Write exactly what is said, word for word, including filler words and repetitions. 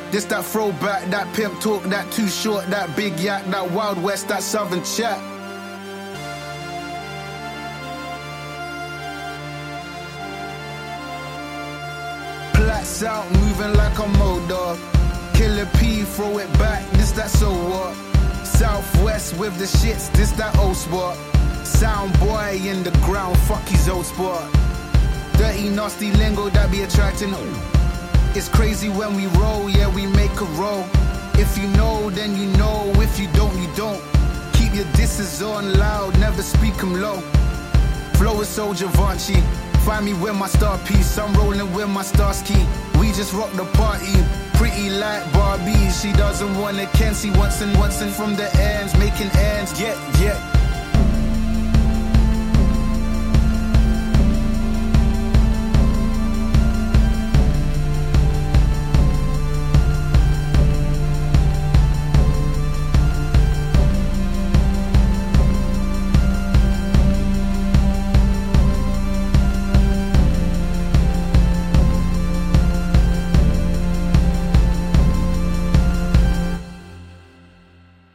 This that throwback, that pimp talk, that too short, that big yak, that Wild West, that southern chat. Plats out, moving like a motor. Killer P, throw it back, this that so what? Southwest with the shits, this that old spot. Sound boy in the ground, fuck his old spot. Dirty, nasty lingo that be attracting. It's crazy when we roll, yeah, we make a roll. If you know, then you know. If you don't, you don't. Keep your disses on loud, never speak them low. Flow is so Givenchy. Find me with my star piece. I'm rolling with my star ski. We just rock the party. Pretty like Barbie. She doesn't want a Kenzie. Once and once and from the ends, making ends. Yeah, yeah.